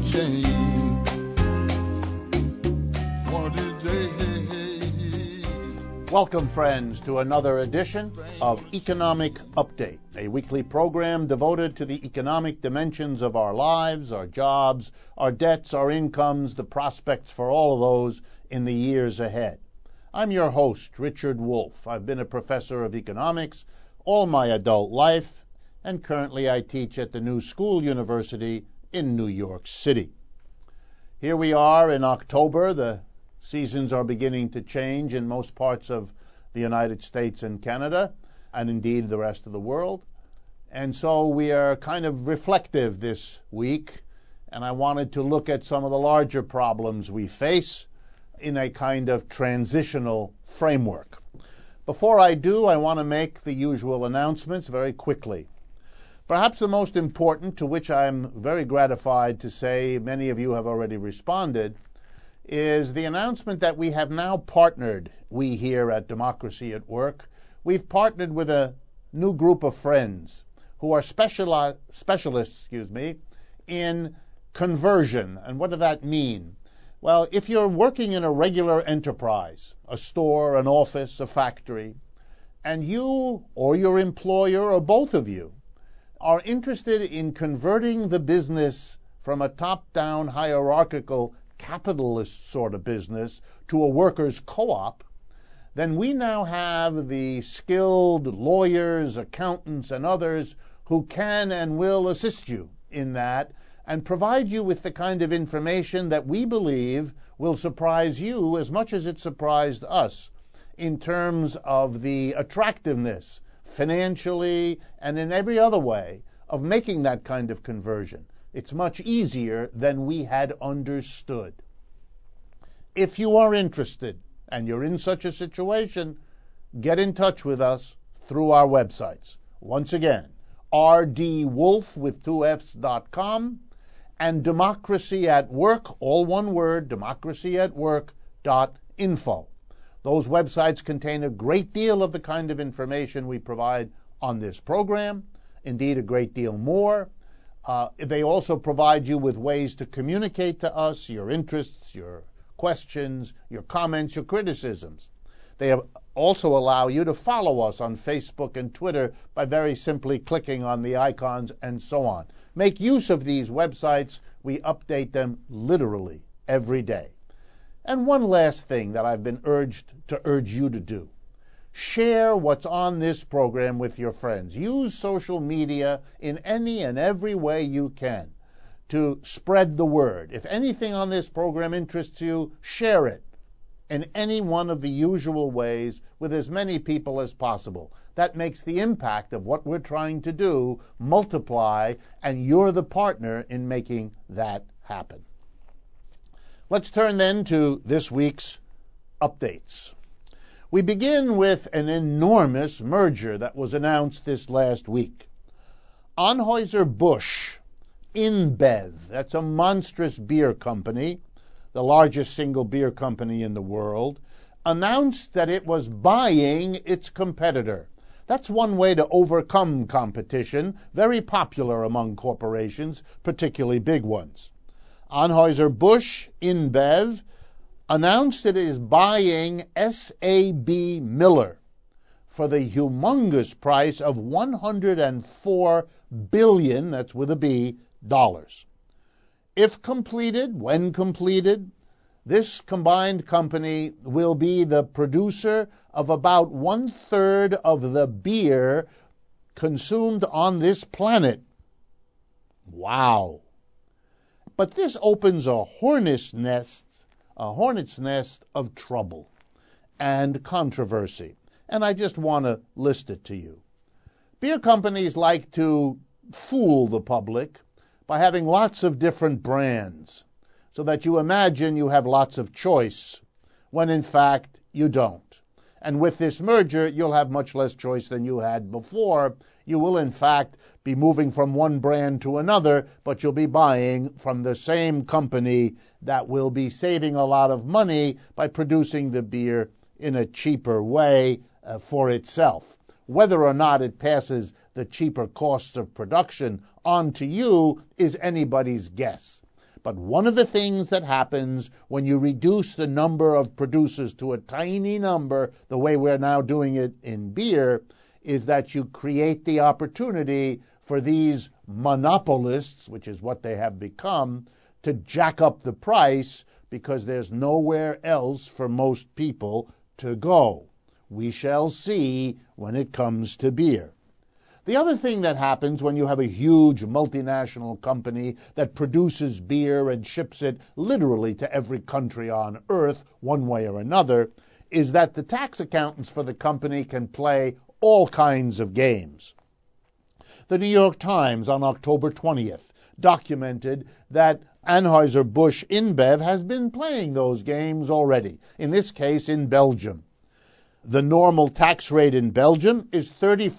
change. One of these days. Welcome, friends, to another edition of Economic Update, a weekly program devoted to the economic dimensions of our lives, our jobs, our debts, our incomes, the prospects for all of those in the years ahead. I'm your host, Richard Wolff. I've been a professor of economics all my adult life, and currently I teach at the New School University in New York City. Here we are in October. The seasons are beginning to change in most parts of the United States and Canada, and indeed the rest of the world. And so we are kind of reflective this week, and I wanted to look at some of the larger problems we face in a kind of transitional framework. Before I do, I want to make the usual announcements very quickly. Perhaps the most important, to which I'm very gratified to say many of you have already responded, is the announcement that we have now partnered, we here at Democracy at Work, we've partnered with a new group of friends who are specialists in conversion. And what does that mean? Well, if you're working in a regular enterprise, a store, an office, a factory, and you or your employer or both of you are interested in converting the business from a top-down hierarchical capitalist sort of business to a workers' co-op, then we now have the skilled lawyers, accountants, and others who can and will assist you in that and provide you with the kind of information that we believe will surprise you as much as it surprised us in terms of the attractiveness, financially and in every other way, of making that kind of conversion. It's much easier than we had understood. If you are interested and you're in such a situation, get in touch with us through our websites. Once again, rdwolf.com and Democracy at Work, all one word, democracyatwork.info. Those websites contain a great deal of the kind of information we provide on this program, indeed a great deal more. They also provide you with ways to communicate to us your interests, your questions, your comments, your criticisms. They also allow you to follow us on Facebook and Twitter by very simply clicking on the icons and so on. Make use of these websites. We update them literally every day. And one last thing that I've been urged you to do. Share what's on this program with your friends. Use social media in any and every way you can to spread the word. If anything on this program interests you, share it in any one of the usual ways with as many people as possible. That makes the impact of what we're trying to do multiply, and you're the partner in making that happen. Let's turn then to this week's updates. We begin with an enormous merger that was announced this last week. Anheuser-Busch InBev, that's a monstrous beer company, the largest single beer company in the world, announced that it was buying its competitor. That's one way to overcome competition, very popular among corporations, particularly big ones. Anheuser-Busch InBev announced it is buying SAB Miller for the humongous price of $104 billion, that's with a B, dollars. If completed, when completed, this combined company will be the producer of about 1/3 of the beer consumed on this planet. Wow. But this opens a hornet's nest of trouble and controversy, and I just want to list it to you. Beer companies like to fool the public by having lots of different brands, so that you imagine you have lots of choice, when in fact you don't. And with this merger, you'll have much less choice than you had before. You will in fact be moving from one brand to another, but you'll be buying from the same company that will be saving a lot of money by producing the beer in a cheaper way for itself. Whether or not it passes the cheaper costs of production on to you is anybody's guess. But one of the things that happens when you reduce the number of producers to a tiny number, the way we're now doing it in beer, is that you create the opportunity for these monopolists, which is what they have become, to jack up the price because there's nowhere else for most people to go. We shall see when it comes to beer. The other thing that happens when you have a huge multinational company that produces beer and ships it literally to every country on earth, one way or another, is that the tax accountants for the company can play all kinds of games. The New York Times on October 20th documented that Anheuser-Busch InBev has been playing those games already, in this case in Belgium. The normal tax rate in Belgium is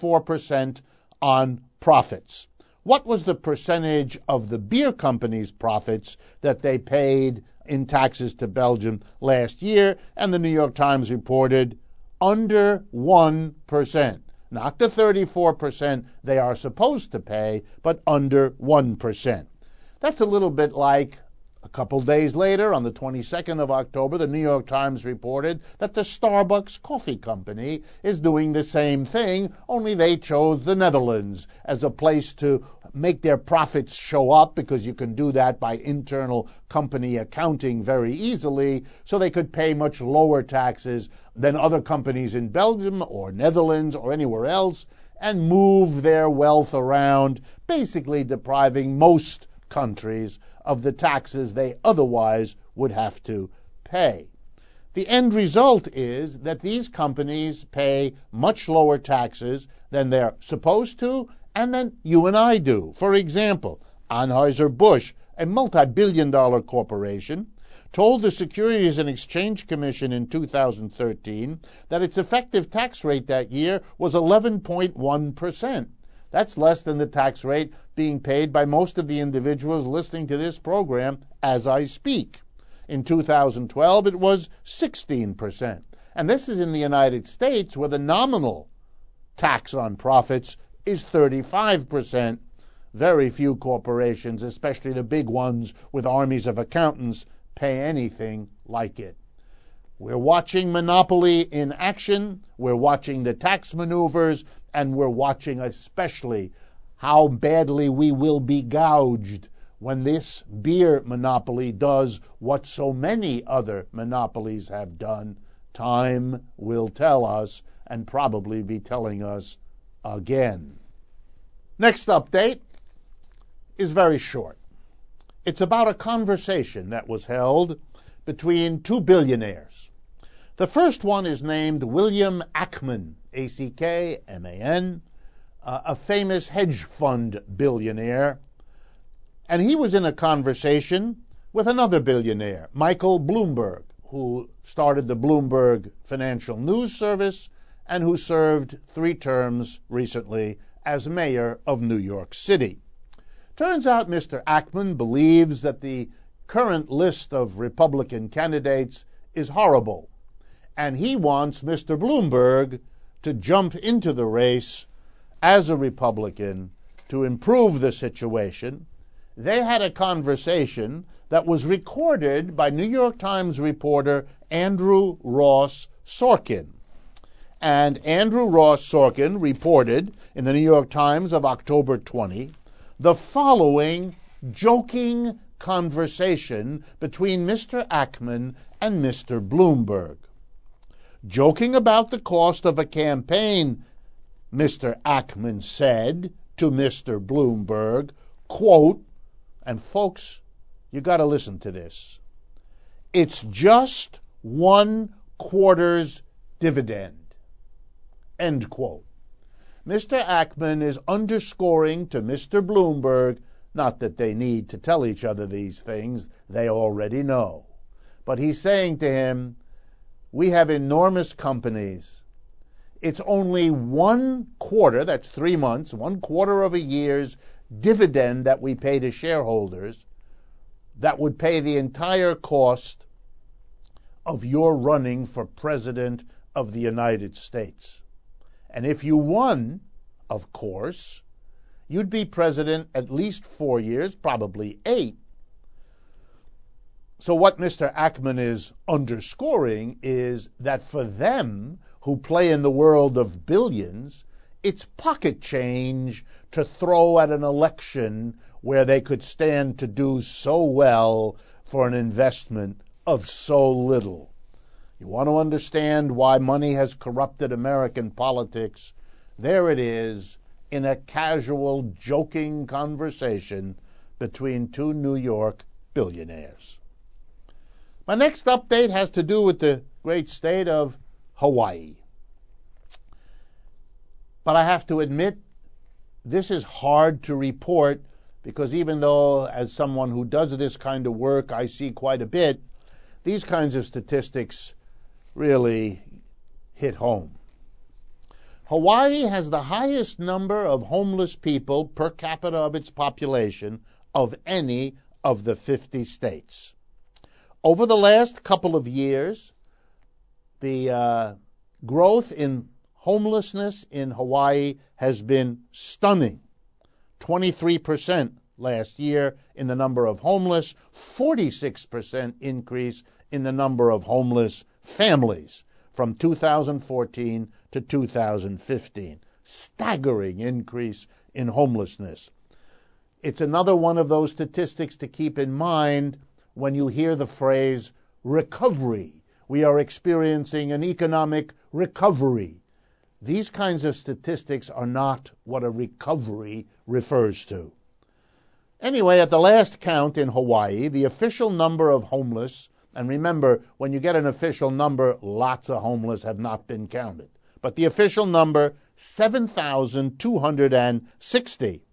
34% on profits. What was the percentage of the beer company's profits that they paid in taxes to Belgium last year? And the New York Times reported under 1%. Not the 34% they are supposed to pay, but under 1%. That's a little bit like a couple days later, on the 22nd of October, the New York Times reported that the Starbucks Coffee Company is doing the same thing, only they chose the Netherlands as a place to make their profits show up, because you can do that by internal company accounting very easily, so they could pay much lower taxes than other companies in Belgium or Netherlands or anywhere else, and move their wealth around, basically depriving most countries of the taxes they otherwise would have to pay. The end result is that these companies pay much lower taxes than they're supposed to and than you and I do. For example, Anheuser-Busch, a multi-billion-dollar corporation, told the Securities and Exchange Commission in 2013 that its effective tax rate that year was 11.1%. That's less than the tax rate being paid by most of the individuals listening to this program as I speak. In 2012, it was 16%. And this is in the United States, where the nominal tax on profits is 35%. Very few corporations, especially the big ones with armies of accountants, pay anything like it. We're watching monopoly in action. We're watching the tax maneuvers, and we're watching especially how badly we will be gouged when this beer monopoly does what so many other monopolies have done. Time will tell us, and probably be telling us again. Next update is very short. It's about a conversation that was held between two billionaires. The first one is named William Ackman, A-C-K-M-A-N, a famous hedge fund billionaire. And he was in a conversation with another billionaire, Michael Bloomberg, who started the Bloomberg Financial News Service and who served 3 terms recently as mayor of New York City. Turns out Mr. Ackman believes that the current list of Republican candidates is horrible, and he wants Mr. Bloomberg to jump into the race as a Republican to improve the situation. They had a conversation that was recorded by New York Times reporter Andrew Ross Sorkin. And Andrew Ross Sorkin reported in the New York Times of October 20 the following joking conversation between Mr. Ackman and Mr. Bloomberg. Joking about the cost of a campaign, Mr. Ackman said to Mr. Bloomberg, quote, and folks, you got to listen to this, "It's just 1/4 dividend," end quote. Mr. Ackman is underscoring to Mr. Bloomberg, not that they need to tell each other these things, they already know, but he's saying to him, we have enormous companies. It's only 1/4, that's 3 months, 1/4 of a year's dividend that we pay to shareholders that would pay the entire cost of your running for President of the United States. And if you won, of course, you'd be president at least 4 years, probably 8. So what Mr. Ackman is underscoring is that for them who play in the world of billions, it's pocket change to throw at an election where they could stand to do so well for an investment of so little. You want to understand why money has corrupted American politics? There it is in a casual, joking conversation between two New York billionaires. My next update has to do with the great state of Hawaii. But I have to admit, this is hard to report because even though, as someone who does this kind of work, I see quite a bit, these kinds of statistics really hit home. Hawaii has the highest number of homeless people per capita of its population of any of the 50 states. Over the last couple of years, the growth in homelessness in Hawaii has been stunning. 23% last year in the number of homeless, 46% increase in the number of homeless families from 2014 to 2015. Staggering increase in homelessness. It's another one of those statistics to keep in mind when you hear the phrase recovery. We are experiencing an economic recovery. These kinds of statistics are not what a recovery refers to. Anyway, at the last count in Hawaii, the official number of homeless, and remember, when you get an official number, lots of homeless have not been counted, but the official number, 7,260.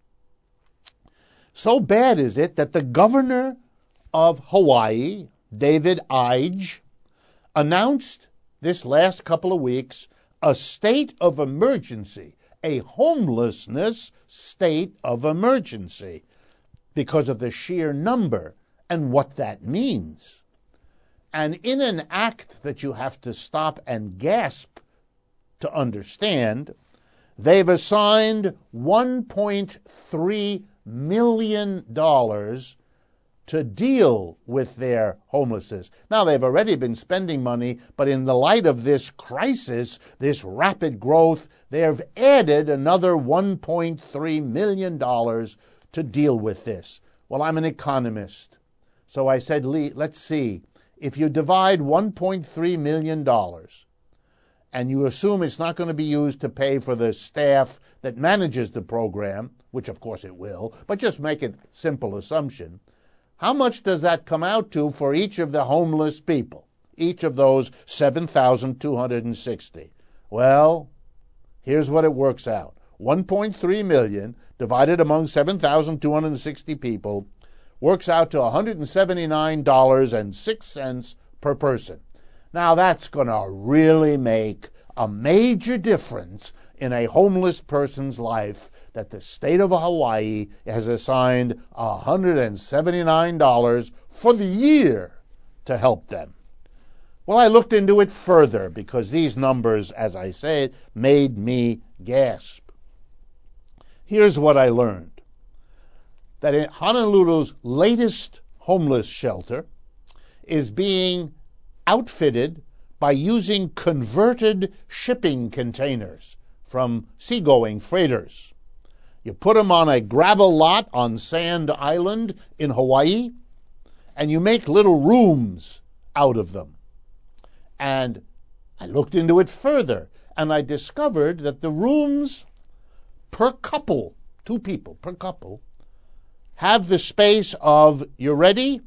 So bad is it that the governor of Hawaii, David Ige, announced this last couple of weeks a state of emergency, a homelessness state of emergency, because of the sheer number and what that means. And in an act that you have to stop and gasp to understand, they've assigned $1.3 million to deal with their homelessness. Now, they've already been spending money, but in the light of this crisis, this rapid growth, they've added another $1.3 million to deal with this. Well, I'm an economist, so I said, let's see. If you divide $1.3 million and you assume it's not going to be used to pay for the staff that manages the program, which of course it will, but just make it simple assumption, how much does that come out to for each of the homeless people, each of those 7,260? Well, here's what it works out. 1.3 million divided among 7,260 people works out to $179.06 per person. Now, that's going to really make a major difference in a homeless person's life, that the state of Hawaii has assigned $179 for the year to help them. Well, I looked into it further because these numbers, as I said, made me gasp. Here's what I learned. That in Honolulu's latest homeless shelter is being outfitted by using converted shipping containers from seagoing freighters. You put them on a gravel lot on Sand Island in Hawaii, and you make little rooms out of them. And I looked into it further, and I discovered that the rooms per couple, 2 people per couple, have the space of, you ready?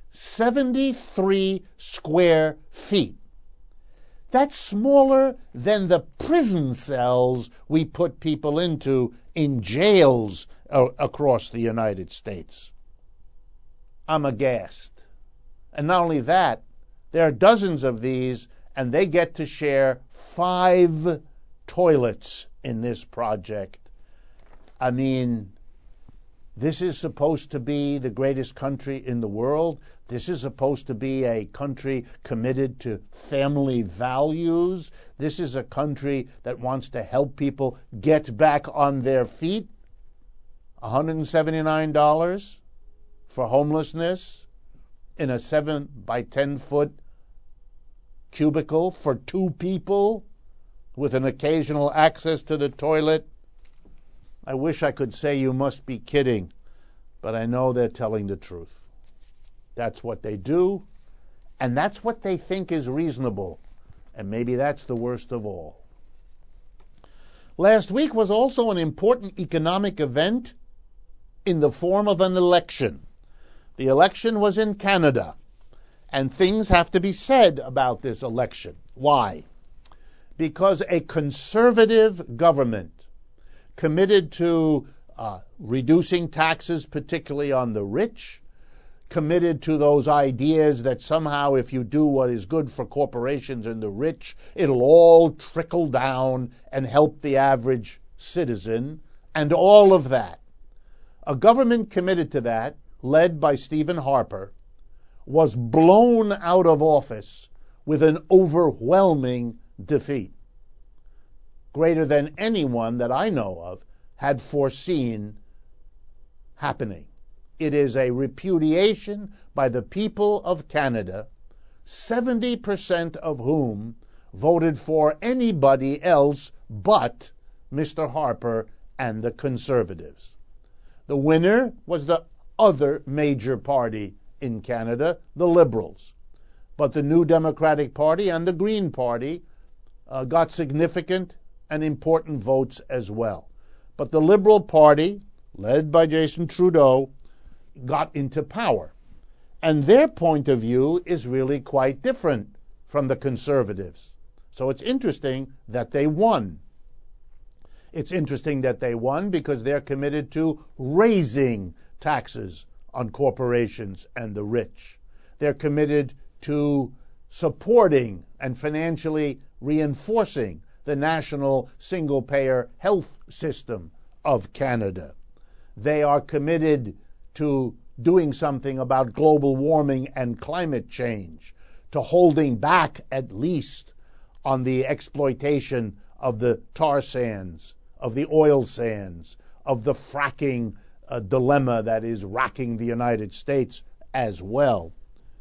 73 square feet. That's smaller than the prison cells we put people into in jails across the United States. I'm aghast. And not only that, there are dozens of these, and they get to share 5 toilets in this project. I mean, this is supposed to be the greatest country in the world. This is supposed to be a country committed to family values. This is a country that wants to help people get back on their feet. $179 for homelessness? in a 7 by 10 foot cubicle for 2 people with an occasional access to the toilet? I wish I could say you must be kidding, but I know they're telling the truth. That's what they do, and that's what they think is reasonable, and maybe that's the worst of all. Last week was also an important economic event in the form of an election. The election was in Canada, and things have to be said about this election. Why? Because a conservative government committed to reducing taxes, particularly on the rich, committed to those ideas that somehow if you do what is good for corporations and the rich, it'll all trickle down and help the average citizen, and all of that. A government committed to that, led by Stephen Harper, was blown out of office with an overwhelming defeat, greater than anyone that I know of had foreseen happening. It is a repudiation by the people of Canada, 70% of whom voted for anybody else but Mr. Harper and the Conservatives. The winner was the other major party in Canada, the Liberals. But the New Democratic Party and the Green Party got significant and important votes as well. But the Liberal Party, led by Justin Trudeau, got into power. And their point of view is really quite different from the Conservatives. So it's interesting that they won. It's interesting that they won because they're committed to raising taxes on corporations and the rich. They're committed to supporting and financially reinforcing the national single-payer health system of Canada. They are committed to doing something about global warming and climate change, to holding back at least on the exploitation of the tar sands, of the oil sands, of the fracking dilemma that is racking the United States as well.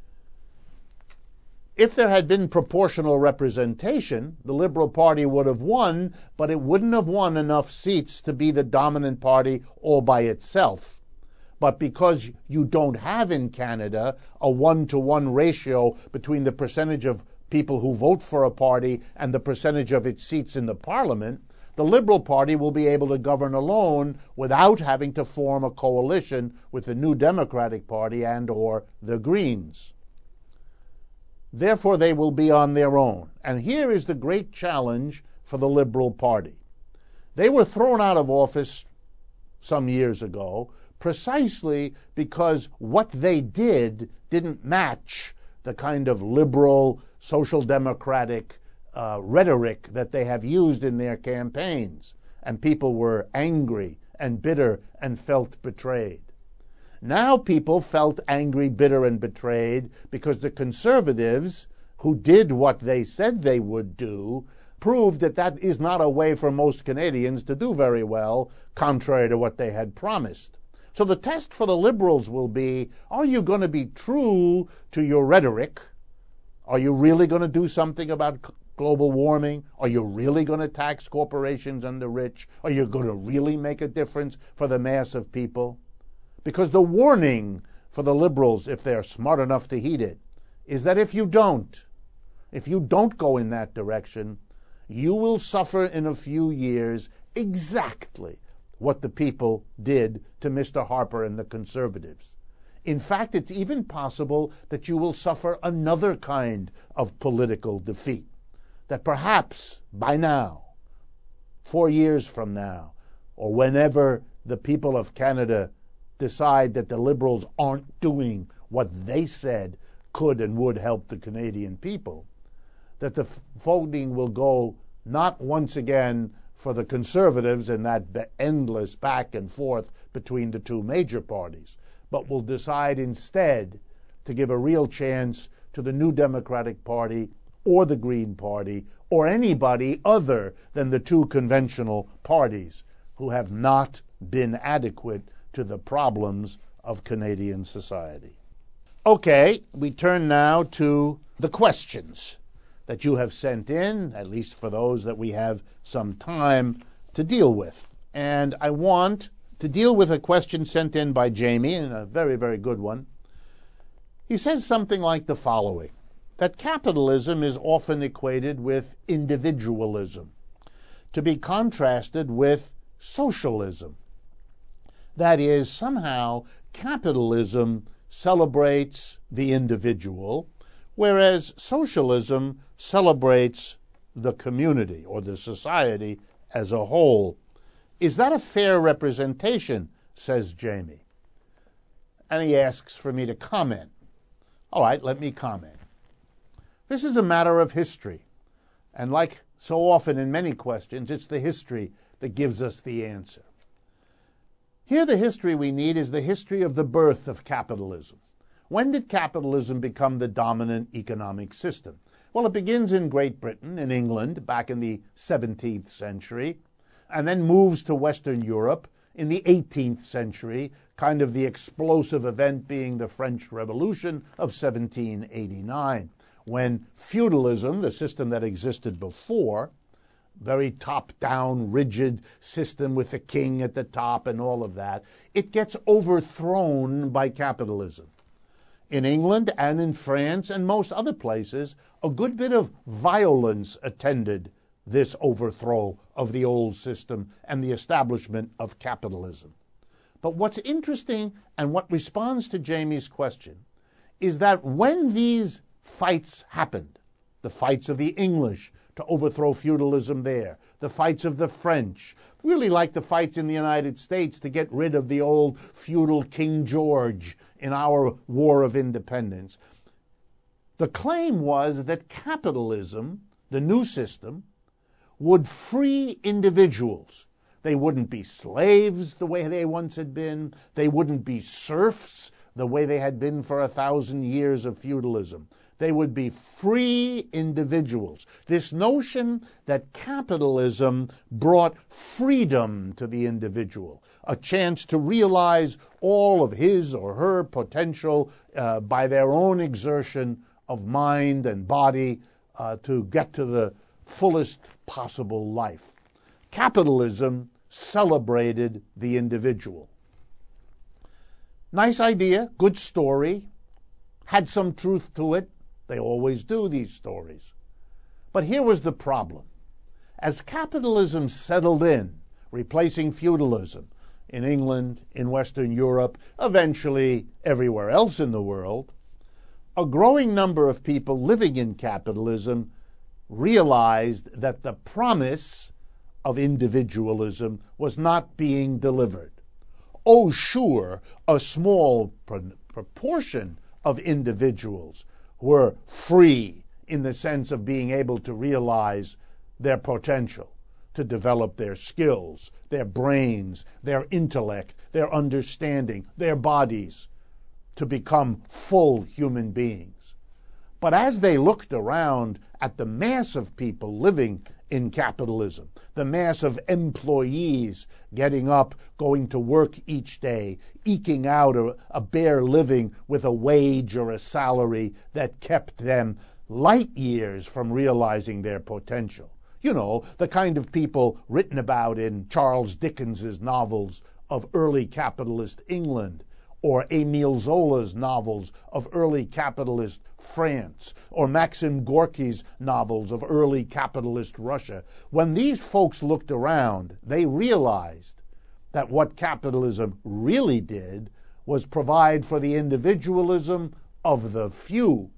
If there had been proportional representation, the Liberal Party would have won, but it wouldn't have won enough seats to be the dominant party all by itself. But because you don't have in Canada a 1-to-1 ratio between the percentage of people who vote for a party and the percentage of its seats in the Parliament, the Liberal Party will be able to govern alone without having to form a coalition with the New Democratic Party and or the Greens. Therefore, they will be on their own. And here is the great challenge for the Liberal Party. They were thrown out of office some years ago precisely because what they did didn't match the kind of liberal, social democratic rhetoric that they have used in their campaigns. And people were angry and bitter and felt betrayed. Now people felt angry, bitter, and betrayed because the Conservatives, who did what they said they would do, proved that that is not a way for most Canadians to do very well, contrary to what they had promised. So the test for the Liberals will be, are you going to be true to your rhetoric? Are you really going to do something about global warming? Are you really going to tax corporations and the rich? Are you going to really make a difference for the mass of people? Because the warning for the Liberals, if they're smart enough to heed it, is that if you don't go in that direction, you will suffer in a few years exactly what the people did to Mr. Harper and the Conservatives. In fact, it's even possible that you will suffer another kind of political defeat, that perhaps by now, 4 years from now, or whenever the people of Canada decide that the Liberals aren't doing what they said could and would help the Canadian people, that the voting will go not once again for the Conservatives in that endless back and forth between the two major parties, but will decide instead to give a real chance to the New Democratic Party or the Green Party or anybody other than the two conventional parties who have not been adequate to the problems of Canadian society. Okay, we turn now to the questions that you have sent in, at least for those that we have some time to deal with. And I want to deal with a question sent in by Jamie, and a very, very good one. He says something like the following, that capitalism is often equated with individualism, to be contrasted with socialism. That is, somehow capitalism celebrates the individual, whereas socialism celebrates the community or the society as a whole. Is that a fair representation, says Jamie? And he asks for me to comment. All right, let me comment. This is a matter of history, and like so often in many questions, it's the history that gives us the answer. Here the history we need is the history of the birth of capitalism. When did capitalism become the dominant economic system? Well, it begins in Great Britain, in England, back in the 17th century, and then moves to Western Europe in the 18th century, kind of the explosive event being the French Revolution of 1789, when feudalism, the system that existed before, very top-down, rigid system with the king at the top and all of that, it gets overthrown by capitalism. In England and in France and most other places, a good bit of violence attended this overthrow of the old system and the establishment of capitalism. But what's interesting and what responds to Jamie's question is that when these fights happened, the fights of the English to overthrow feudalism there, the fights of the French, really like the fights in the United States to get rid of the old feudal King George in our War of Independence. The claim was that capitalism, the new system, would free individuals. They wouldn't be slaves the way they once had been. They wouldn't be serfs the way they had been for 1,000 years of feudalism. They would be free individuals. This notion that capitalism brought freedom to the individual, a chance to realize all of his or her potential by their own exertion of mind and body to get to the fullest possible life. Capitalism celebrated the individual. Nice idea, good story, had some truth to it. They always do, these stories. But here was the problem. As capitalism settled in, replacing feudalism in England, in Western Europe, eventually everywhere else in the world, a growing number of people living in capitalism realized that the promise of individualism was not being delivered. Oh, sure, a small proportion of individuals were free in the sense of being able to realize their potential, to develop their skills, their brains, their intellect, their understanding, their bodies, to become full human beings. But as they looked around at the mass of people living in capitalism, the mass of employees getting up, going to work each day, eking out a bare living with a wage or a salary that kept them light years from realizing their potential. You know, the kind of people written about in Charles Dickens's novels of early capitalist England, or Émile Zola's novels of early capitalist France, or Maxim Gorky's novels of early capitalist Russia. When these folks looked around, they realized that what capitalism really did was provide for the individualism of the few,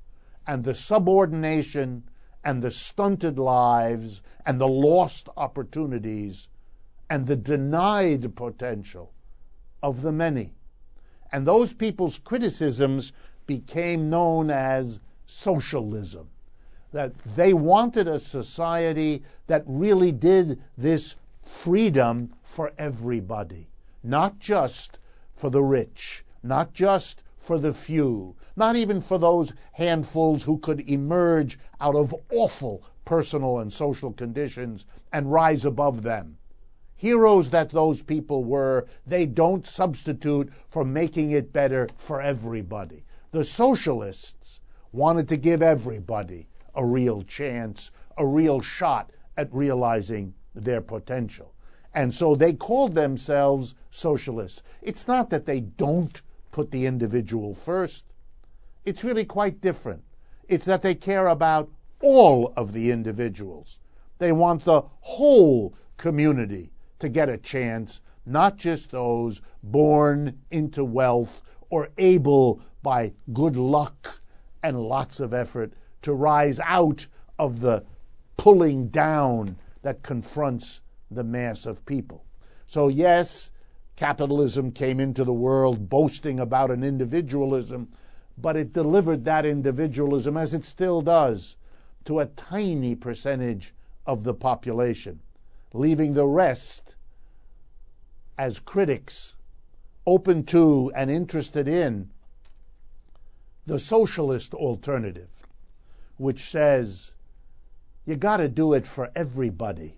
and the subordination and the stunted lives and the lost opportunities and the denied potential of the many. And those people's criticisms became known as socialism, that they wanted a society that really did this freedom for everybody, not just for the rich, not just for the few, not even for those handfuls who could emerge out of awful personal and social conditions and rise above them. Heroes that those people were, they don't substitute for making it better for everybody. The socialists wanted to give everybody a real chance, a real shot at realizing their potential. And so they called themselves socialists. It's not that they don't put the individual first. It's really quite different. It's that they care about all of the individuals. They want the whole community to get a chance, not just those born into wealth or able by good luck and lots of effort to rise out of the pulling down that confronts the mass of people. So yes, capitalism came into the world boasting about an individualism, but it delivered that individualism, as it still does, to a tiny percentage of the population, leaving the rest as critics, open to and interested in the socialist alternative, which says you got to do it for everybody.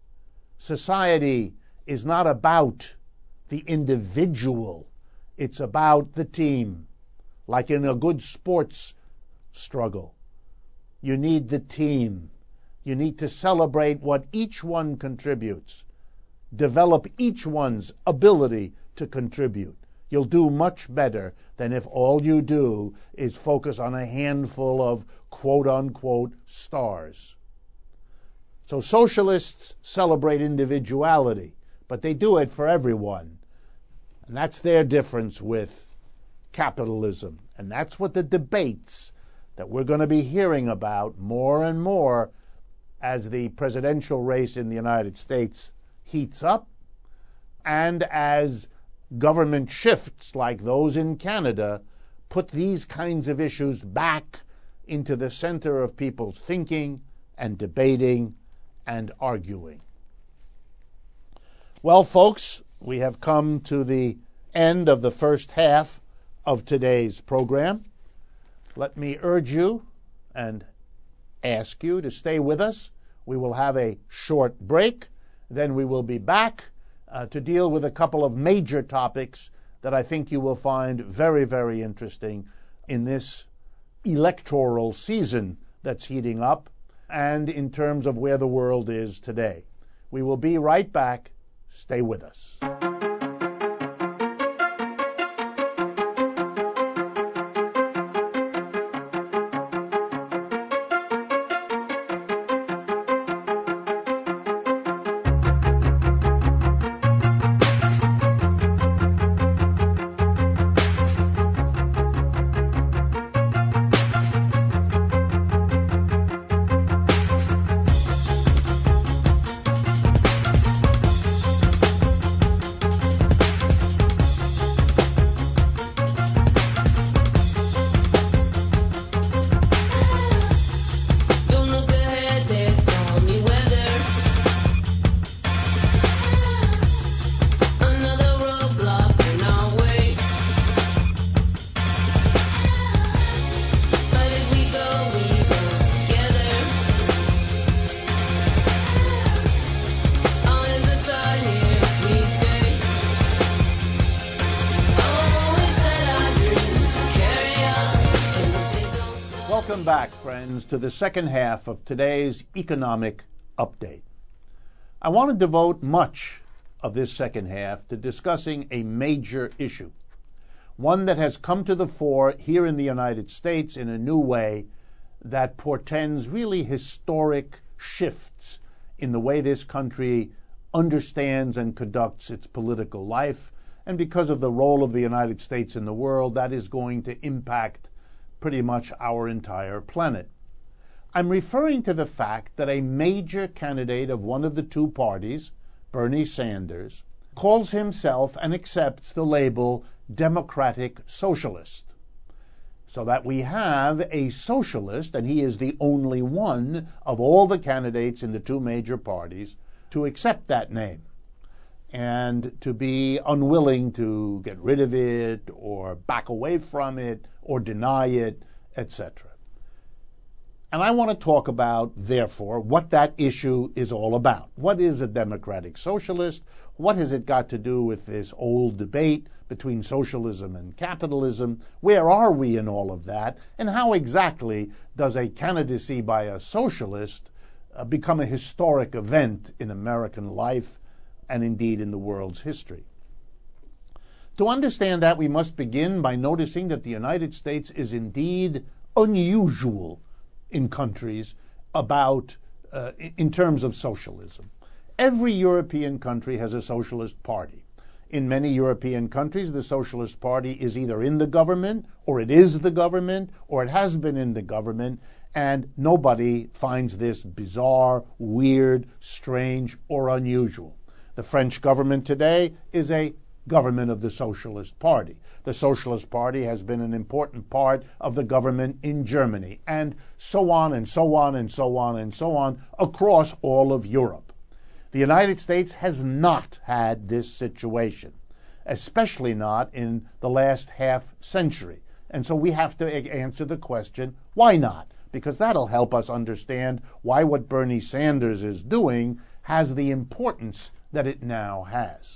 Society is not about the individual. It's about the team. Like in a good sports struggle, you need the team. You need to celebrate what each one contributes, develop each one's ability to contribute. You'll do much better than if all you do is focus on a handful of quote-unquote stars. So socialists celebrate individuality, but they do it for everyone. And that's their difference with capitalism. And that's what the debates that we're going to be hearing about more and more as the presidential race in the United States heats up, and as government shifts like those in Canada put these kinds of issues back into the center of people's thinking and debating and arguing. Well, folks, we have come to the end of the first half of today's program. Let me urge you and ask you to stay with us. We will have a short break. Then we will be back to deal with a couple of major topics that I think you will find very, very interesting in this electoral season that's heating up and in terms of where the world is today. We will be right back. Stay with us. Welcome back, friends, to the second half of today's economic update. I want to devote much of this second half to discussing a major issue, one that has come to the fore here in the United States in a new way that portends really historic shifts in the way this country understands and conducts its political life, and because of the role of the United States in the world, that is going to impact pretty much our entire planet. I'm referring to the fact that a major candidate of one of the two parties, Bernie Sanders, calls himself and accepts the label Democratic Socialist. So that we have a socialist, and he is the only one of all the candidates in the two major parties to accept that name and to be unwilling to get rid of it or back away from it or deny it, etc. And I want to talk about, therefore, what that issue is all about. What is a democratic socialist? What has it got to do with this old debate between socialism and capitalism? Where are we in all of that? And how exactly does a candidacy by a socialist become a historic event in American life and indeed in the world's history? To understand that, we must begin by noticing that the United States is indeed unusual in countries in terms of socialism. Every European country has a socialist party. In many European countries, the Socialist Party is either in the government, or it is the government, or it has been in the government, and nobody finds this bizarre, weird, strange, or unusual. The French government today is a government of the Socialist Party. The Socialist Party has been an important part of the government in Germany, and so on and so on and so on and so on across all of Europe. The United States has not had this situation, especially not in the last half century. And so we have to answer the question, why not? Because that'll help us understand why what Bernie Sanders is doing has the importance that it now has.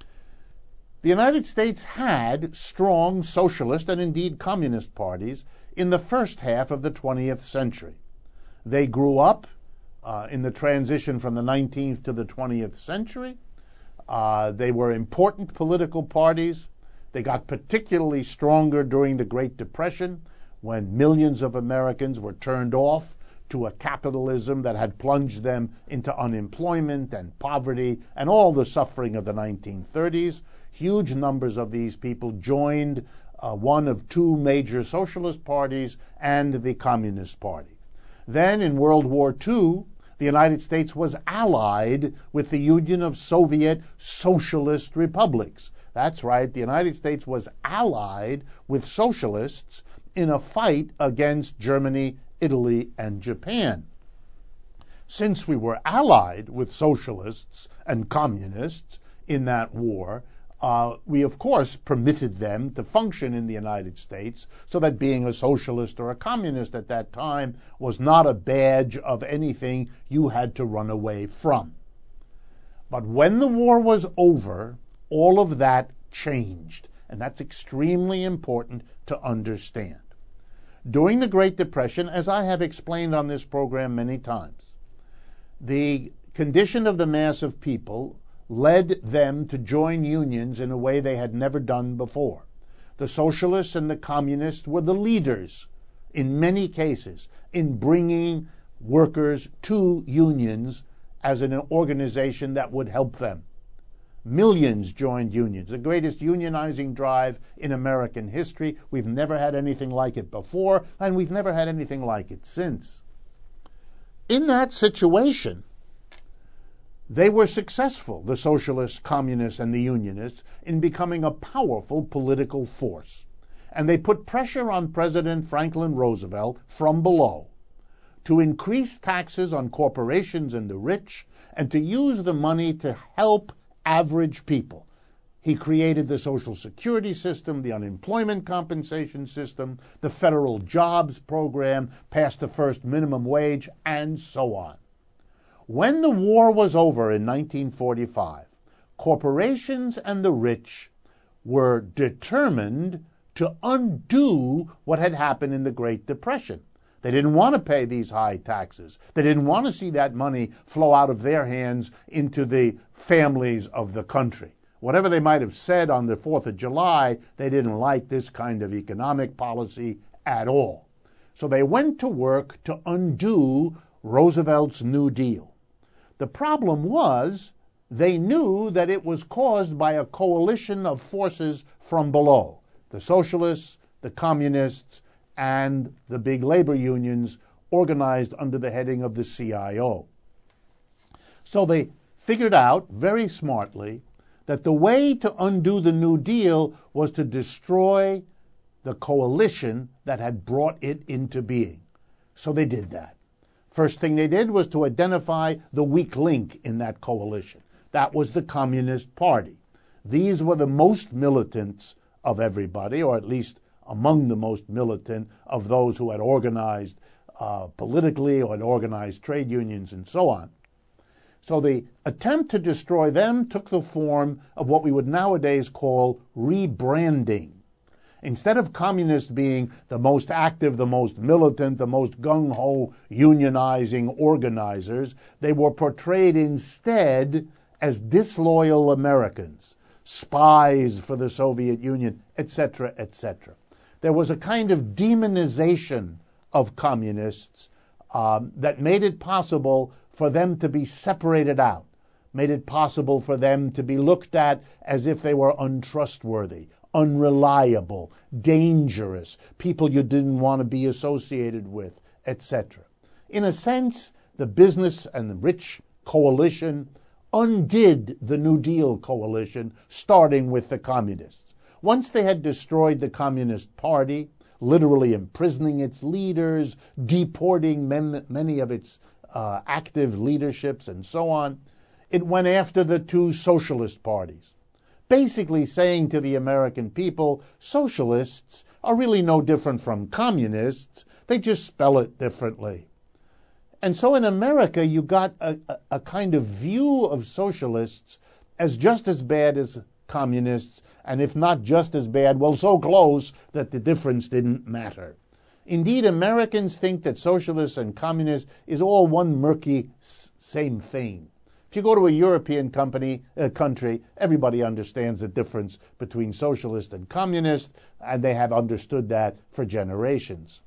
The United States had strong socialist and indeed communist parties in the first half of the 20th century. They grew up in the transition from the 19th to the 20th century. They were important political parties. They got particularly stronger during the Great Depression, when millions of Americans were turned off to a capitalism that had plunged them into unemployment and poverty and all the suffering of the 1930s. Huge numbers of these people joined one of two major socialist parties and the Communist Party. Then in World War II, the United States was allied with the Union of Soviet Socialist Republics. That's right, the United States was allied with socialists in a fight against Germany, Italy, and Japan. Since we were allied with socialists and communists in that war, we, of course, permitted them to function in the United States so that being a socialist or a communist at that time was not a badge of anything you had to run away from. But when the war was over, all of that changed, and that's extremely important to understand. During the Great Depression, as I have explained on this program many times, the condition of the mass of people led them to join unions in a way they had never done before. The socialists and the communists were the leaders, in many cases, in bringing workers to unions as an organization that would help them. Millions joined unions, the greatest unionizing drive in American history. We've never had anything like it before, and we've never had anything like it since. In that situation, they were successful, the socialists, communists, and the unionists, in becoming a powerful political force. And they put pressure on President Franklin Roosevelt from below to increase taxes on corporations and the rich and to use the money to help average people. He created the Social Security system, the unemployment compensation system, the federal jobs program, passed the first minimum wage, and so on. When the war was over in 1945, corporations and the rich were determined to undo what had happened in the Great Depression. They didn't want to pay these high taxes. They didn't want to see that money flow out of their hands into the families of the country. Whatever they might have said on the 4th of July, they didn't like this kind of economic policy at all. So they went to work to undo Roosevelt's New Deal. The problem was they knew that it was caused by a coalition of forces from below, the socialists, the communists, and the big labor unions organized under the heading of the CIO. So they figured out very smartly that the way to undo the New Deal was to destroy the coalition that had brought it into being. So they did that. First thing they did was to identify the weak link in that coalition. That was the Communist Party. These were the most militant of everybody, or at least among the most militant of those who had organized politically, or had organized trade unions and so on. So the attempt to destroy them took the form of what we would nowadays call rebranding. Instead of communists being the most active, the most militant, the most gung-ho unionizing organizers, they were portrayed instead as disloyal Americans, spies for the Soviet Union, etc., etc. There was a kind of demonization of communists that made it possible for them to be separated out, made it possible for them to be looked at as if they were untrustworthy, unreliable, dangerous, people you didn't want to be associated with, etc. In a sense, the business and the rich coalition undid the New Deal coalition, starting with the communists. Once they had destroyed the Communist Party, literally imprisoning its leaders, deporting many of its active leaderships and so on, it went after the two socialist parties, basically saying to the American people, socialists are really no different from communists, they just spell it differently. And so in America, you got a kind of view of socialists as just as bad as communists, and if not just as bad, well, so close that the difference didn't matter. Indeed, Americans think that socialists and communists is all one murky same thing. If you go to a European country, everybody understands the difference between socialist and communist, and they have understood that for generations.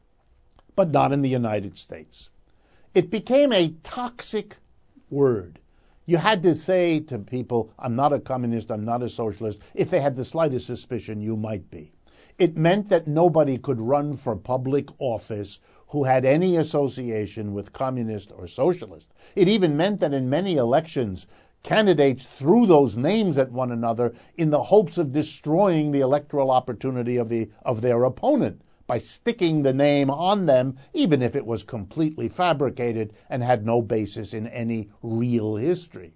But not in the United States. It became a toxic word. You had to say to people, I'm not a communist, I'm not a socialist. If they had the slightest suspicion, you might be. It meant that nobody could run for public office who had any association with communist or socialist. It even meant that in many elections, candidates threw those names at one another in the hopes of destroying the electoral opportunity of their opponent by sticking the name on them, even if it was completely fabricated and had no basis in any real history.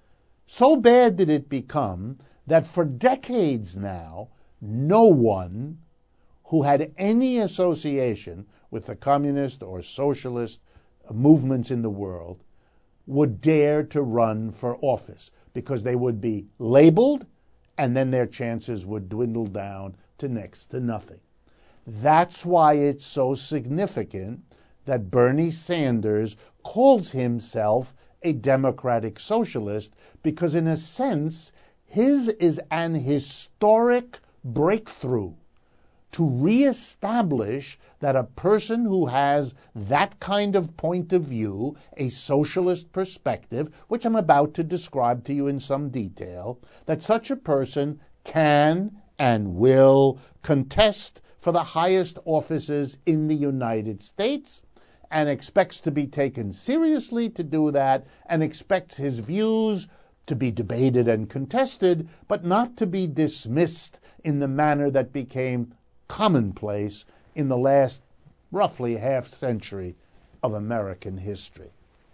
So bad did it become that for decades now, no one who had any association with the communist or socialist movements in the world would dare to run for office, because they would be labeled and then their chances would dwindle down to next to nothing. That's why it's so significant that Bernie Sanders calls himself a democratic socialist, because in a sense, his is an historic breakthrough to reestablish that a person who has that kind of point of view, a socialist perspective, which I'm about to describe to you in some detail, that such a person can and will contest for the highest offices in the United States, and expects to be taken seriously to do that, and expects his views to be debated and contested, but not to be dismissed in the manner that became commonplace in the last roughly half century of American history.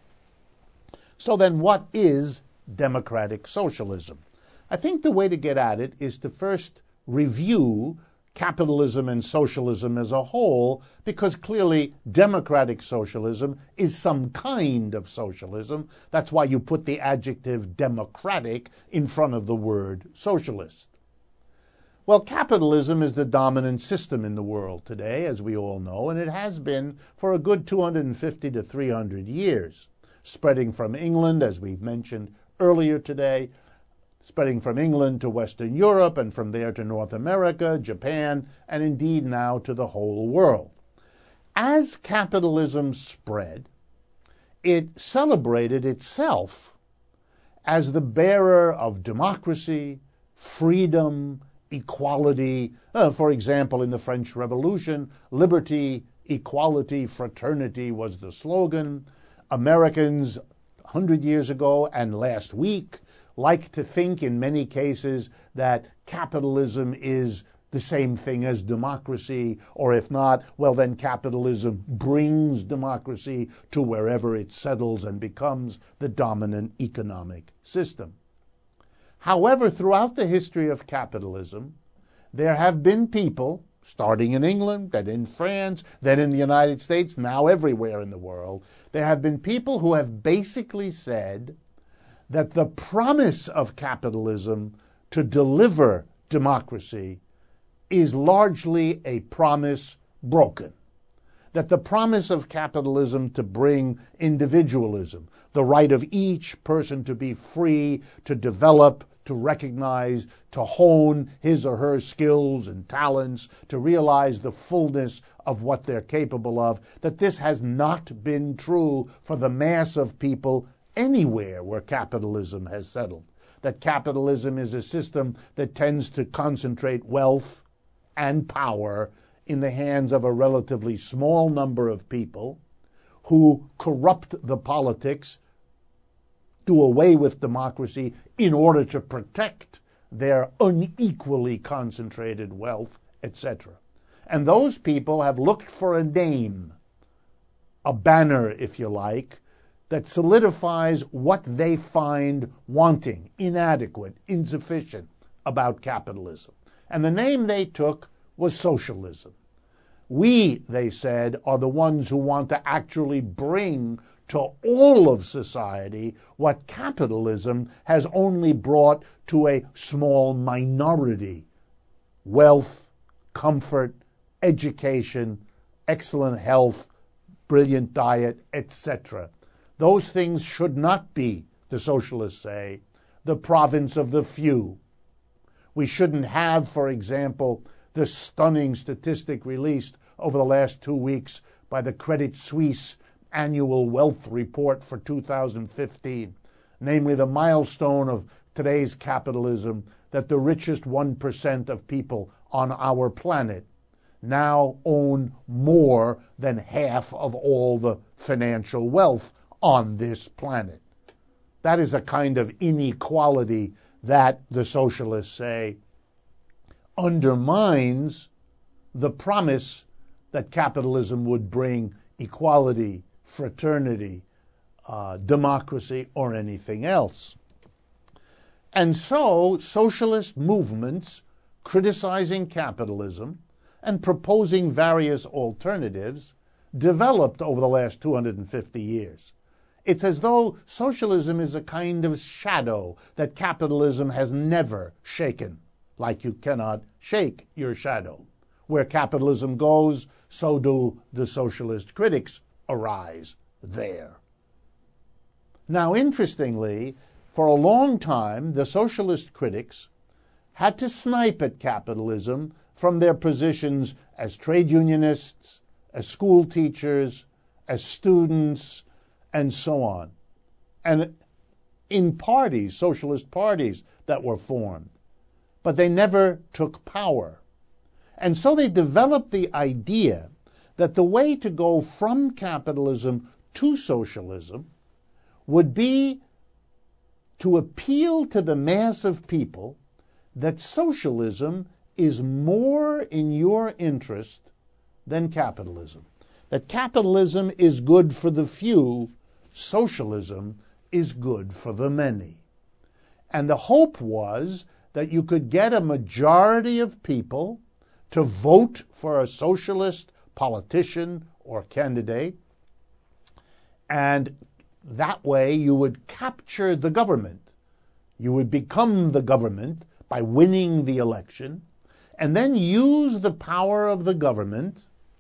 So then what is democratic socialism? I think the way to get at it is to first review capitalism and socialism as a whole, because clearly democratic socialism is some kind of socialism. That's why you put the adjective democratic in front of the word socialist. Well, capitalism is the dominant system in the world today, as we all know, and it has been for a good 250 to 300 years, spreading from England, as we mentioned earlier today, spreading from England to Western Europe, and from there to North America, Japan, and indeed now to the whole world. As capitalism spread, it celebrated itself as the bearer of democracy, freedom, equality. For example, in the French Revolution, liberty, equality, fraternity was the slogan. Americans 100 years ago and last week like to think in many cases that capitalism is the same thing as democracy, or if not, well then capitalism brings democracy to wherever it settles and becomes the dominant economic system. However, throughout the history of capitalism, there have been people starting in England, then in France, then in the United States, now everywhere in the world, there have been people who have basically said that the promise of capitalism to deliver democracy is largely a promise broken. That the promise of capitalism to bring individualism, the right of each person to be free, to develop, to recognize, to hone his or her skills and talents, to realize the fullness of what they're capable of, that this has not been true for the mass of people anywhere where capitalism has settled. That capitalism is a system that tends to concentrate wealth and power in the hands of a relatively small number of people who corrupt the politics, do away with democracy in order to protect their unequally concentrated wealth, etc. And those people have looked for a name, a banner, if you like, that solidifies what they find wanting, inadequate, insufficient about capitalism. And the name they took was socialism. We, they said, are the ones who want to actually bring to all of society what capitalism has only brought to a small minority: wealth, comfort, education, excellent health, brilliant diet, etc. Those things should not be, the socialists say, the province of the few. We shouldn't have, for example, the stunning statistic released over the last 2 weeks by the Credit Suisse annual wealth report for 2015, namely the milestone of today's capitalism, that the richest 1% of people on our planet now own more than half of all the financial wealth on this planet. That is a kind of inequality that, the socialists say, undermines the promise that capitalism would bring equality, fraternity, democracy, or anything else. And so socialist movements criticizing capitalism and proposing various alternatives developed over the last 250 years. It's as though socialism is a kind of shadow that capitalism has never shaken, like you cannot shake your shadow. Where capitalism goes, so do the socialist critics arise there. Now, interestingly, for a long time, the socialist critics had to snipe at capitalism from their positions as trade unionists, as school teachers, as students, and so on. And in parties, socialist parties that were formed. But they never took power. And so they developed the idea that the way to go from capitalism to socialism would be to appeal to the mass of people that socialism is more in your interest than capitalism. That capitalism is good for the few, socialism is good for the many. And the hope was that you could get a majority of people to vote for a socialist politician or candidate, and that way you would capture the government. You would become the government by winning the election, and then use the power of the government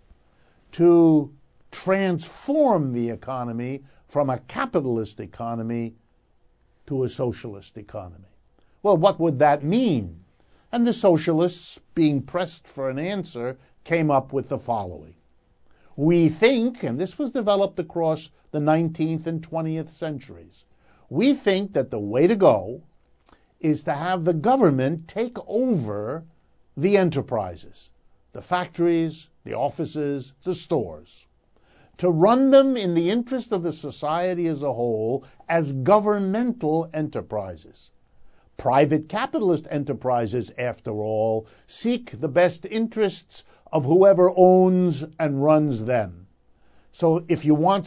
to transform the economy from a capitalist economy to a socialist economy. Well, what would that mean? And the socialists, being pressed for an answer, came up with the following. We think, and this was developed across the 19th and 20th centuries, we think that the way to go is to have the government take over the enterprises, the factories, the offices, the stores, to run them in the interest of the society as a whole as governmental enterprises. Private capitalist enterprises, after all, seek the best interests of whoever owns and runs them. So if you want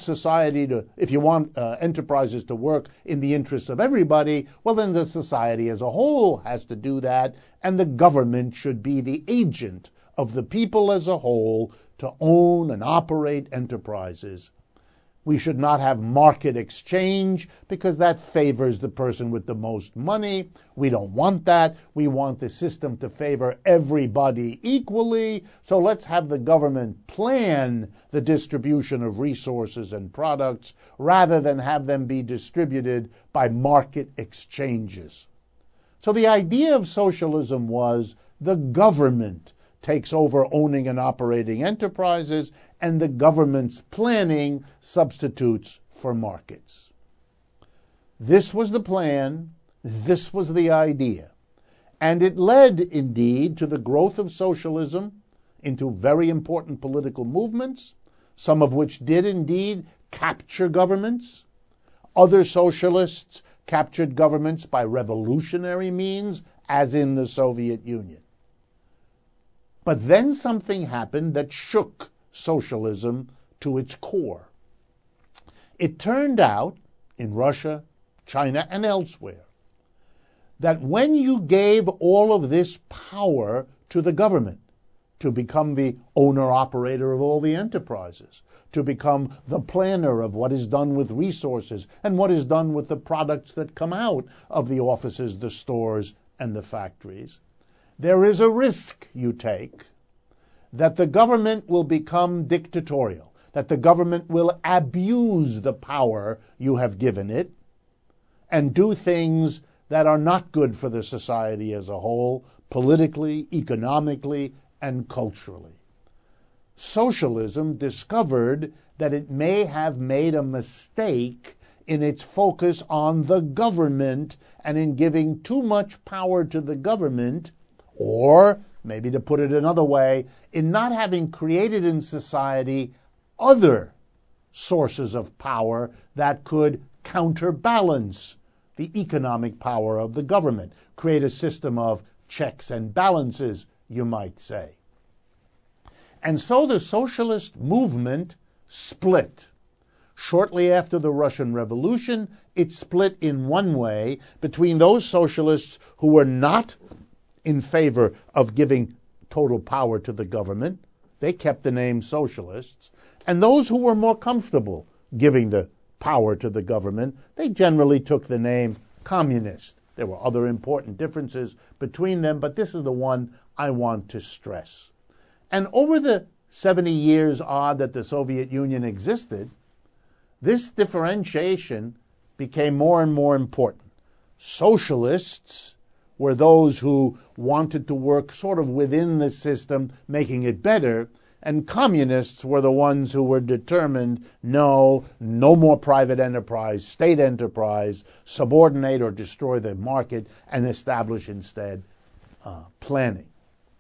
enterprises to work in the interests of everybody, well, then the society as a whole has to do that, and the government should be the agent of the people as a whole to own and operate enterprises. We should not have market exchange because that favors the person with the most money. We don't want that. We want the system to favor everybody equally. So let's have the government plan the distribution of resources and products rather than have them be distributed by market exchanges. So the idea of socialism was the government takes over owning and operating enterprises, and the government's planning substitutes for markets. This was the plan, this was the idea, and it led indeed to the growth of socialism into very important political movements, some of which did indeed capture governments. Other socialists captured governments by revolutionary means, as in the Soviet Union. But then something happened that shook socialism to its core. It turned out, in Russia, China, and elsewhere, that when you gave all of this power to the government to become the owner-operator of all the enterprises, to become the planner of what is done with resources and what is done with the products that come out of the offices, the stores, and the factories, there is a risk you take that the government will become dictatorial, that the government will abuse the power you have given it and do things that are not good for the society as a whole, politically, economically, and culturally. Socialism discovered that it may have made a mistake in its focus on the government and in giving too much power to the government, or, maybe to put it another way, in not having created in society other sources of power that could counterbalance the economic power of the government, create a system of checks and balances, you might say. And so the socialist movement split. Shortly after the Russian Revolution, it split in one way between those socialists who were not in favor of giving total power to the government. They kept the name socialists. And those who were more comfortable giving the power to the government, they generally took the name communist. There were other important differences between them, but this is the one I want to stress. And over the 70 years odd that the Soviet Union existed, this differentiation became more and more important. Socialists were those who wanted to work sort of within the system, making it better, and communists were the ones who were determined, no more private enterprise, state enterprise, subordinate or destroy the market, and establish instead planning.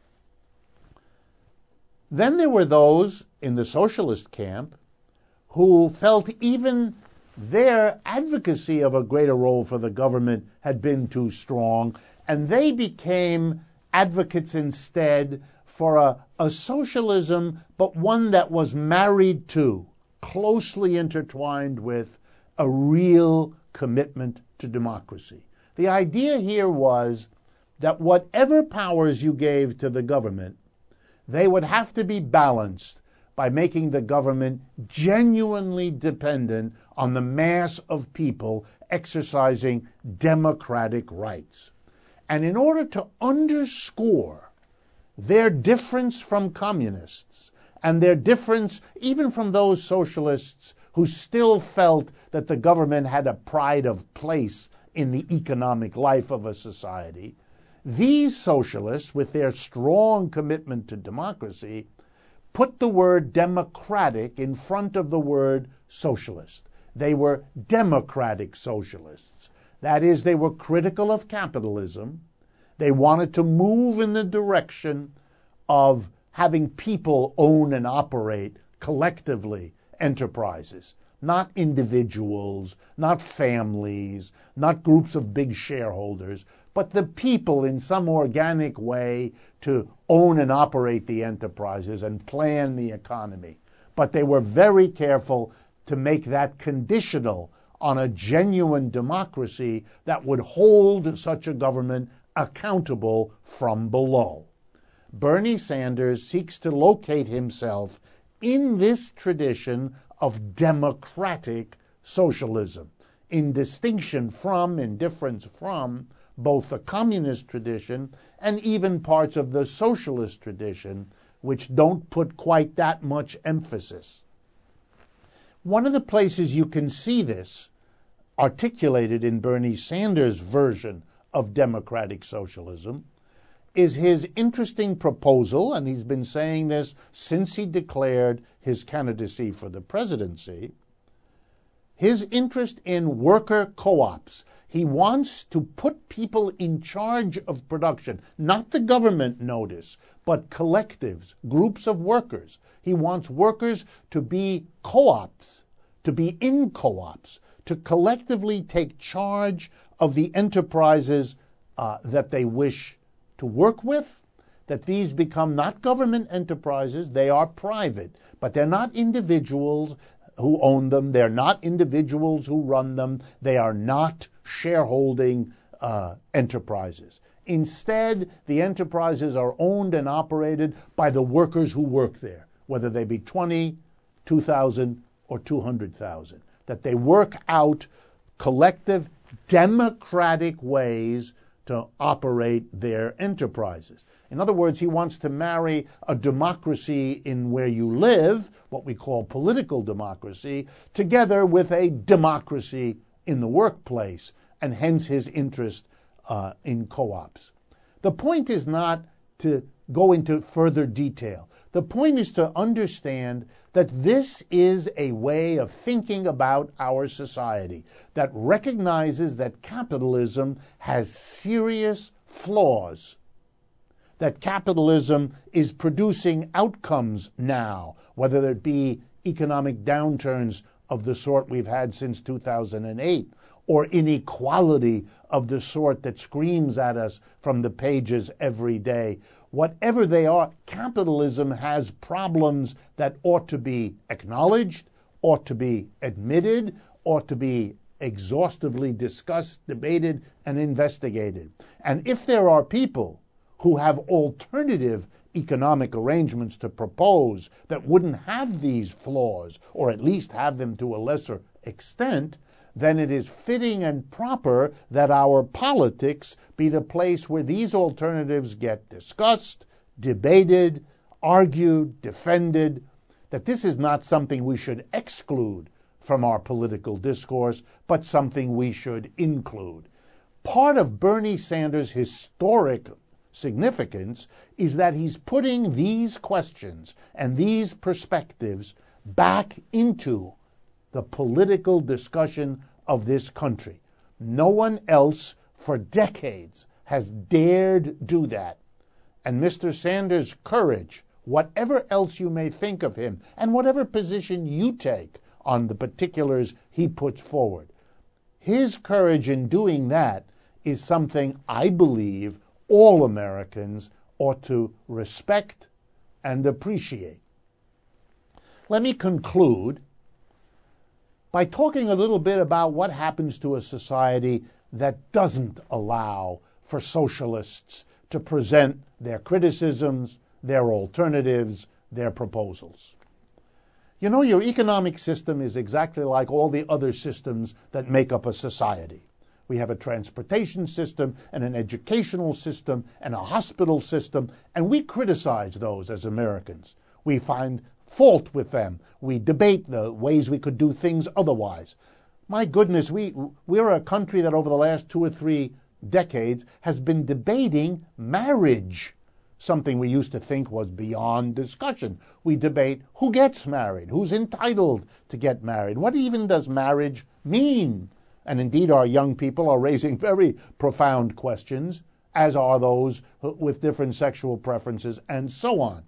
Then there were those in the socialist camp who felt even their advocacy of a greater role for the government had been too strong, and they became advocates instead for a socialism, but one that was married to, closely intertwined with, a real commitment to democracy. The idea here was that whatever powers you gave to the government, they would have to be balanced by making the government genuinely dependent on the mass of people exercising democratic rights. And in order to underscore their difference from communists, and their difference even from those socialists who still felt that the government had a pride of place in the economic life of a society, these socialists, with their strong commitment to democracy, put the word democratic in front of the word socialist. They were democratic socialists. That is, they were critical of capitalism. They wanted to move in the direction of having people own and operate collectively enterprises, not individuals, not families, not groups of big shareholders, but the people in some organic way to own and operate the enterprises and plan the economy. But they were very careful to make that conditional on a genuine democracy that would hold such a government accountable from below. Bernie Sanders seeks to locate himself in this tradition of democratic socialism, in distinction from, in difference from, both the communist tradition and even parts of the socialist tradition, which don't put quite that much emphasis. One of the places you can see this articulated in Bernie Sanders' version of democratic socialism is his interesting proposal, and he's been saying this since he declared his candidacy for the presidency, his interest in worker co-ops. He wants to put people in charge of production, not the government, notice, but collectives, groups of workers. He wants workers to be co-ops, to be in co-ops, to collectively take charge of the enterprises that they wish to work with, that these become not government enterprises, they are private, but they're not individuals who own them, they're not individuals who run them, they are not shareholding enterprises. Instead, the enterprises are owned and operated by the workers who work there, whether they be 20, 2,000, or 200,000. That they work out collective democratic ways to operate their enterprises. In other words, he wants to marry a democracy in where you live, what we call political democracy, together with a democracy in the workplace, and hence his interest in co-ops. The point is not to go into further detail. The point is to understand that this is a way of thinking about our society that recognizes that capitalism has serious flaws, that capitalism is producing outcomes now, whether it be economic downturns of the sort we've had since 2008, or inequality of the sort that screams at us from the pages every day. Whatever they are, capitalism has problems that ought to be acknowledged, ought to be admitted, ought to be exhaustively discussed, debated, and investigated. And if there are people who have alternative economic arrangements to propose that wouldn't have these flaws, or at least have them to a lesser extent, then it is fitting and proper that our politics be the place where these alternatives get discussed, debated, argued, defended, that this is not something we should exclude from our political discourse, but something we should include. Part of Bernie Sanders' historic significance is that he's putting these questions and these perspectives back into the political discussion of this country. No one else for decades has dared do that. And Mr. Sanders' courage, whatever else you may think of him, and whatever position you take on the particulars he puts forward, his courage in doing that is something I believe all Americans ought to respect and appreciate. Let me conclude by talking a little bit about what happens to a society that doesn't allow for socialists to present their criticisms, their alternatives, their proposals. You know, your economic system is exactly like all the other systems that make up a society. We have a transportation system and an educational system and a hospital system, and we criticize those as Americans. We find fault with them. We debate the ways we could do things otherwise. My goodness, we're a country that over the last 2 or 3 decades has been debating marriage, something we used to think was beyond discussion. We debate who gets married, who's entitled to get married, what even does marriage mean? And indeed, our young people are raising very profound questions, as are those with different sexual preferences, and so on.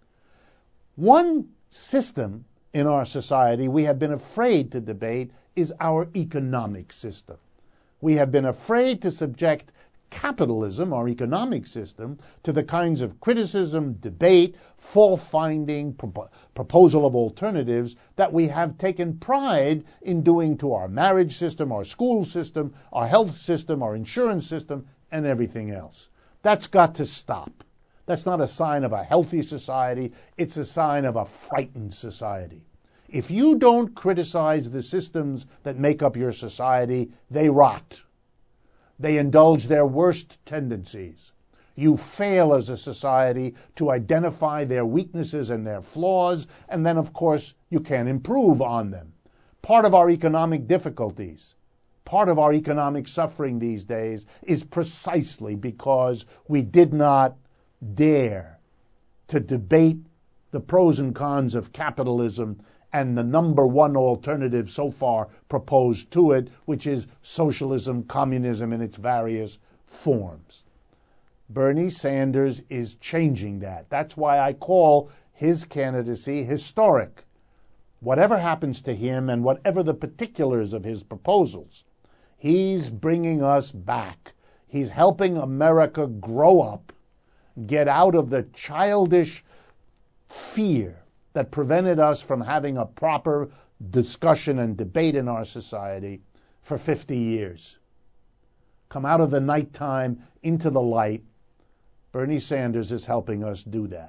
One system in our society we have been afraid to debate is our economic system. We have been afraid to subject capitalism, our economic system, to the kinds of criticism, debate, fault-finding, proposal of alternatives that we have taken pride in doing to our marriage system, our school system, our health system, our insurance system, and everything else. That's got to stop. That's not a sign of a healthy society. It's a sign of a frightened society. If you don't criticize the systems that make up your society, they rot. They indulge their worst tendencies. You fail as a society to identify their weaknesses and their flaws, and then, of course, you can improve on them. Part of our economic difficulties, part of our economic suffering these days is precisely because we did not dare to debate the pros and cons of capitalism and the number one alternative so far proposed to it, which is socialism, communism in its various forms. Bernie Sanders is changing that. That's why I call his candidacy historic. Whatever happens to him and whatever the particulars of his proposals, he's bringing us back. He's helping America grow up, get out of the childish fear that prevented us from having a proper discussion and debate in our society for 50 years. Come out of the nighttime into the light. Bernie Sanders is helping us do that.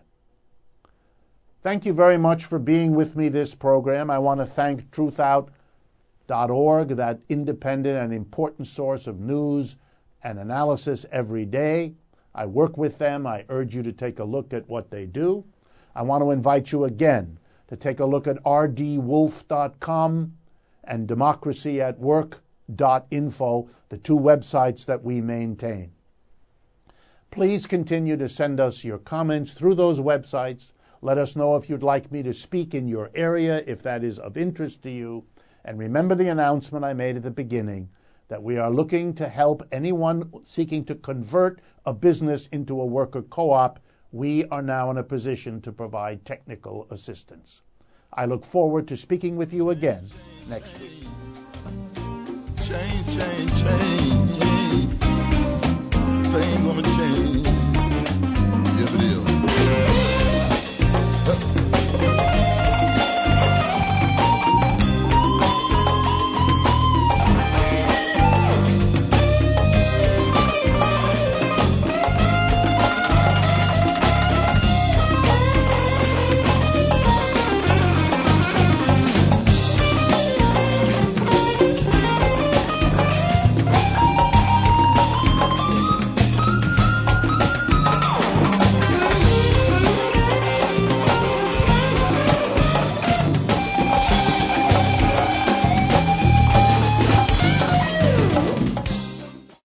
Thank you very much for being with me this program. I want to thank truthout.org, that independent and important source of news and analysis every day. I work with them. I urge you to take a look at what they do. I want to invite you again to take a look at rdwolf.com and democracyatwork.info, the two websites that we maintain. Please continue to send us your comments through those websites. Let us know if you'd like me to speak in your area, if that is of interest to you. And remember the announcement I made at the beginning, that we are looking to help anyone seeking to convert a business into a worker co-op. We are now in a position to provide technical assistance. I look forward to speaking with you again next week. Change, change, change.